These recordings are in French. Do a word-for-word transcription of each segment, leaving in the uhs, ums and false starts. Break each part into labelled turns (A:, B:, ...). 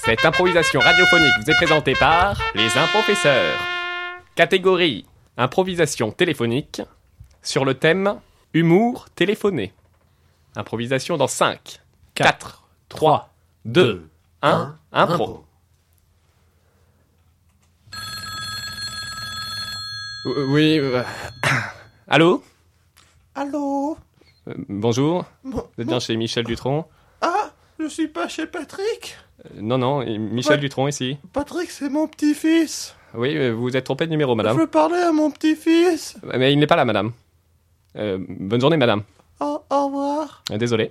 A: Cette improvisation radiophonique vous est présentée par les Improfesseurs. Catégorie improvisation téléphonique sur le thème humour téléphoné. Improvisation dans cinq, quatre, trois, deux, un, impro. Oui, euh... allô ?
B: Allô ?
A: euh, Bonjour,
B: bon,
A: vous êtes bien
B: bon.
A: chez Michel Dutronc ?
B: Ah, je suis pas chez Patrick.
A: euh, Non, non, et Michel
B: Ouais.
A: Dutronc ici.
B: Patrick, c'est mon petit-fils.
A: Oui, euh, vous vous êtes trompé de numéro, madame.
B: Je veux parler à mon petit-fils.
A: Mais il n'est pas là, madame. Euh, bonne journée, madame.
B: Au, au revoir.
A: Euh, désolé.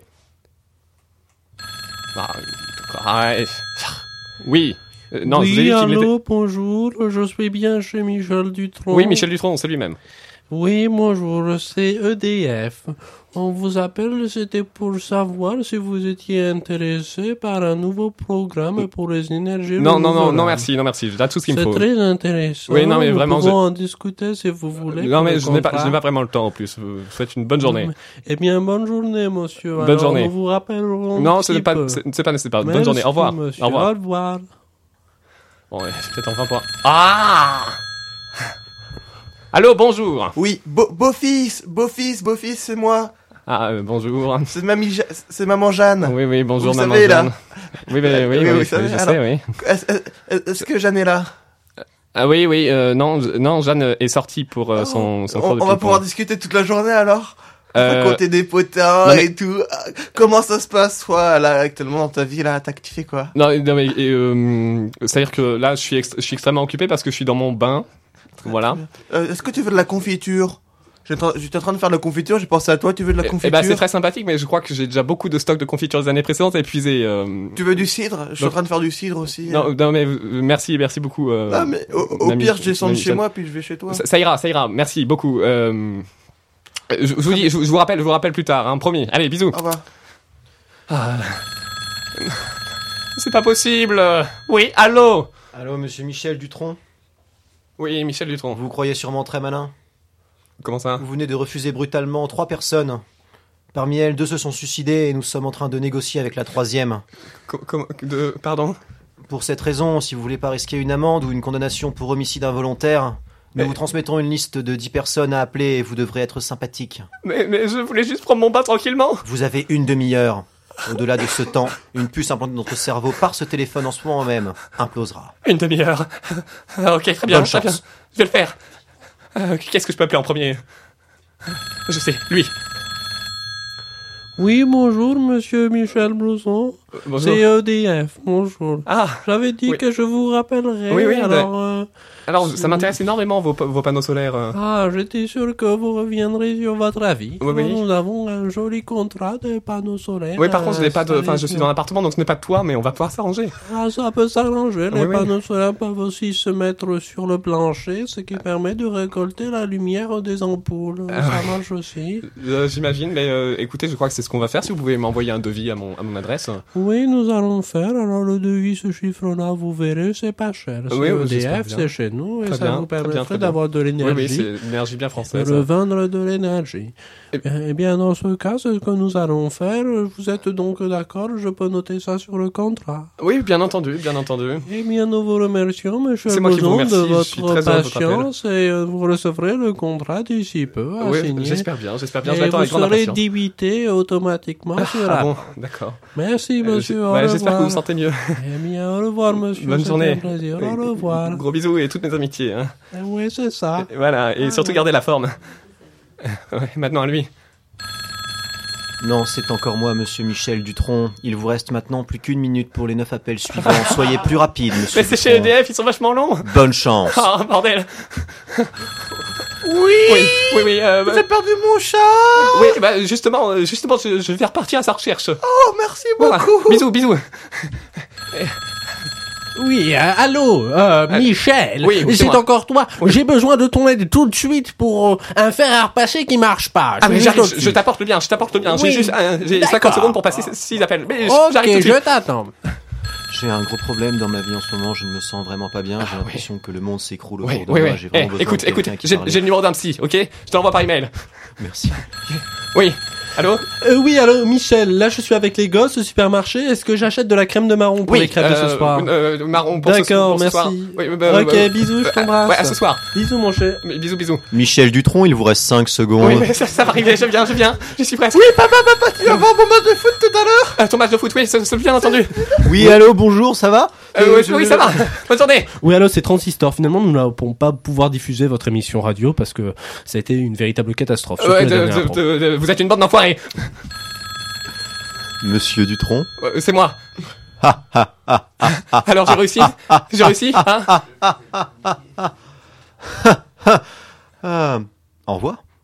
A: Ah, d'accord. Ah, ouais. Oui. Euh, non,
C: oui,
A: je vous ai dit qu'il
C: allô,
A: était...
C: bonjour, je suis bien chez Michel Dutronc.
A: Oui, Michel Dutronc, c'est lui-même.
C: Oui, bonjour, c'est E D F. On vous appelle, c'était pour savoir si vous étiez intéressé par un nouveau programme pour les énergies
A: Non, non, non,
C: renouvelables.
A: non, merci, non, merci. J'ai tout ce qu'il me
C: C'est
A: faut.
C: très intéressant.
A: Oui, non, mais
C: Nous
A: vraiment,
C: pouvons en discuter si vous voulez.
A: Non,
C: pour
A: mais
C: le
A: je n'ai pas,
C: contrat.
A: je n'ai pas vraiment le temps en plus. Je vous souhaite une bonne journée.
C: Eh bien, bonne journée, monsieur.
A: Bonne
C: Alors,
A: journée.
C: Nous vous rappellerons
A: Non,
C: un
A: ce n'est
C: petit
A: pas,
C: peu.
A: c'est c'est pas nécessaire. Bonne
C: Merci,
A: journée. Au revoir.
C: monsieur.
A: Au revoir.
C: Au revoir.
A: Bon, ouais, c'est peut-être enfin pour... Ah! Allô, bonjour.
B: Oui, beau, beau-fils, beau-fils, beau-fils, c'est moi.
A: Ah, euh, bonjour.
B: C'est mamie, Ja- c'est maman Jeanne.
A: Oui, oui, bonjour,
B: Vous
A: maman
B: savez, là.
A: Jeanne. Oui, mais, oui,
B: Oui,
A: oui,
B: vous
A: oui,
B: savez,
A: je
B: alors.
A: sais, oui.
B: Est-ce, est-ce- est-ce que Jeanne est là?
A: Ah oui, oui, euh, non, je- non, Jeanne est sortie pour euh, son, son
B: on,
A: cours de
B: on va
A: ping-pong.
B: pouvoir discuter toute la journée alors?
A: Euh,
B: Raconter des potins
A: non, mais-
B: et tout. Ah, comment ça se passe, toi, là, actuellement dans ta vie, là? T'as kiffé quoi?
A: Non, non mais et, euh, c'est-à-dire que là, je suis, ext- je suis extrêmement occupé parce que je suis dans mon bain. Voilà.
B: Euh, est-ce que tu veux de la confiture? J'étais en train- j'étais en train de faire de la confiture, j'ai pensé à toi, tu veux de la
A: Et,
B: confiture?
A: et bah, c'est très sympathique, mais je crois que j'ai déjà beaucoup de stocks de confiture des années précédentes épuisés. Euh...
B: Tu veux du cidre? Je suis
A: Donc-
B: en train de faire du cidre aussi.
A: Non, non, mais euh, merci, merci beaucoup. Euh,
B: Ah, mais au, au
A: mamie-
B: pire, je descends de
A: mamie
B: chez
A: Jeanne.
B: moi, puis je vais chez toi.
A: Ça, ça ira, ça ira. Merci beaucoup. Euh... Je, je vous dis, je, je vous rappelle, je vous rappelle plus tard. Hein, promis. Allez, bisous.
B: Au revoir.
A: Ah. C'est pas possible. Oui, allô.
D: Allô, monsieur Michel Dutronc.
A: Oui, Michel Dutronc.
D: Vous croyez sûrement très malin.
A: Comment ça?
D: Vous venez de refuser brutalement trois personnes. Parmi elles, deux se sont suicidées et nous sommes en train de négocier avec la troisième.
A: Co- comment- de... Pardon.
D: Pour cette raison, si vous voulez pas risquer une amende ou une condamnation pour homicide involontaire, nous
A: Mais-
D: vous transmettons une liste de dix personnes à appeler et vous devrez être sympathique.
A: Mais, mais je voulais juste prendre mon bain tranquillement.
D: Vous avez une demi-heure. Au-delà de ce temps, une puce implantée dans notre cerveau par ce téléphone en ce moment même implosera.
A: Une demi-heure. Ah, ok, très bien,
D: Bonne
A: très bien.
D: chance.
A: Je vais le faire. Euh, Qu'est-ce que je peux appeler en premier? Je sais, lui.
C: Oui, bonjour, monsieur Michel Blousson.
A: Euh, bonjour.
C: C'est E D F, bonjour.
A: Ah,
C: J'avais dit
A: Oui.
C: que je vous rappellerais.
A: Oui, oui,
C: alors, euh,
A: alors ça m'intéresse énormément vos, vos panneaux solaires. euh.
C: ah, j'étais sûr que vous reviendrez sur votre avis.
A: Oui, oui.
C: Nous avons un joli contrat de panneaux solaires.
A: Oui, par contre, je n'ai pas de, enfin,
C: installés
A: je suis
C: sur-
A: dans l'appartement, donc je n'ai pas de toit, mais on va pouvoir s'arranger.
C: Ah, ça peut s'arranger. Les
A: Oui, oui.
C: panneaux solaires peuvent aussi se mettre sur le plancher, ce qui permet de récolter la lumière des ampoules.
A: Ah,
C: ça
A: ouais.
C: marche aussi.
A: Euh, J'imagine, mais euh, écoutez, je crois que c'est ce qu'on va faire. Si vous pouvez m'envoyer un devis à mon, à mon adresse.
C: Oui, nous allons faire. Alors, le devis, ce chiffre-là, vous verrez, c'est pas cher. C'est
A: Oui, oui, j'espère
C: E D F,
A: bien.
C: c'est chez nous, et
A: Très
C: ça
A: bien,
C: vous
A: très bien,
C: permettrait
A: très bien.
C: d'avoir de
A: Oui,
C: l'énergie.
A: oui, c'est une énergie bien
C: de
A: française.
C: revendre de l'énergie.
A: Et-
C: Eh bien, dans ce cas, ce que nous allons faire, vous êtes donc d'accord, je peux noter ça sur le contrat.
A: Oui, bien entendu, bien entendu.
C: Eh bien, nous vous remercions, monsieur
A: C'est moi qui vous
C: Boson,
A: remercie,
C: de
A: je suis
C: votre
A: très heureux de votre
C: patience, et euh, vous recevrez le contrat d'ici peu à
A: Oui,
C: signer.
A: j'espère bien, j'espère bien. Je
C: Et
A: l'attends
C: vous
A: avec grande
C: serez
A: impatience.
C: débité automatiquement sur
A: Ah
C: la...
A: bon, d'accord.
C: Merci,
A: Euh,
C: monsieur,
A: j'ai-
C: au
A: ouais,
C: revoir.
A: J'espère que vous vous sentez mieux.
C: Eh bien, au revoir, monsieur.
A: Bonne
C: c'était
A: journée.
C: un plaisir.
A: Oui,
C: Au revoir.
A: Gros bisous et toutes mes amitiés. Hein.
C: Eh oui, c'est ça.
A: Et voilà, et
C: Ah,
A: surtout
C: ouais.
A: garder la forme. Ouais, maintenant à lui.
D: Non, c'est encore moi, monsieur Michel Dutronc. Il vous reste maintenant plus qu'une minute pour les neuf appels suivants. Soyez plus rapide, monsieur
A: Mais c'est chez E
D: Dutronc.
A: D F, ils sont vachement longs.
D: Bonne chance.
A: Ah, bordel.
B: Oui!
A: Oui, oui, oui. Euh,
B: J'ai perdu mon chat!
A: oui, bah justement, euh, justement, je, je vais repartir à sa recherche.
B: Oh, merci
A: Voilà.
B: beaucoup!
A: Bisous, bisous.
C: Oui, euh, allô, euh, Michel.
A: oui, oui, c'est
C: c'est
A: moi.
C: encore toi.
A: Oui.
C: J'ai besoin de ton aide tout de suite pour euh, un fer à repasser qui marche pas.
A: Ah mais
C: suis
A: j'arrive,
C: juste
A: je,
C: au-dessus.
A: je t'apporte le bien, je t'apporte le bien. J'ai
C: Oui,
A: juste, euh, j'ai
C: d'accord.
A: cinquante secondes pour passer six appels. Mais
C: Ok,
A: j'arrive tout de suite.
C: je t'attends.
D: J'ai un gros problème dans ma vie en ce moment, je ne me sens vraiment pas bien, j'ai
A: Ah,
D: l'impression que le monde s'écroule
A: Oui,
D: autour de
A: oui,
D: moi,
A: oui.
D: j'ai
A: Eh,
D: vraiment besoin
A: écoute,
D: de quelqu'un
A: écoute,
D: qui
A: j'ai
D: parle.
A: j'ai le numéro d'un psy, ok? Je te l'envoie par email.
D: Merci.
A: Oui. Allô?
C: Euh, oui, allô, Michel, là je suis avec les gosses au supermarché. Est-ce que j'achète de la crème de marron pour les crêpes de ce soir?
A: Euh, marron pour ce,
C: D'accord,
A: pour ce
C: merci.
A: soir. Oui, bah,
C: Ok,
A: bah,
C: bisous, je
A: euh,
C: t'embrasse.
A: Ouais, à ce soir.
C: Bisous, mon cher.
A: Mais bisous, bisous.
D: Michel Dutronc, il vous reste cinq secondes.
A: Oui, mais ça, ça va arriver, je viens, je viens. Je suis presque.
B: Oui, papa, papa, tu vas voir mon match de foot tout à l'heure.
A: Euh, ton match de foot, oui, c'est bien entendu.
D: Oui, allô, bonjour, ça va?
A: Euh,
D: Euh,
A: oui,
D: je-
A: oui, ça va. Bonne journée.
C: Oui, allô, c'est Transistor. Finalement, nous n'allons pas pouvoir diffuser votre émission radio parce que ça a été une véritable catastrophe. surtout
A: Ouais,
C: la
A: de-
C: dernière
A: de-
C: fois.
A: de- de- vous êtes une bande d'enfoirés.
D: Monsieur Dutronc?
A: Euh, c'est moi.
D: Ha, ha, ha, ha,
A: Alors j'ai réussi. J'ai réussi. Hein
D: ah, au revoir.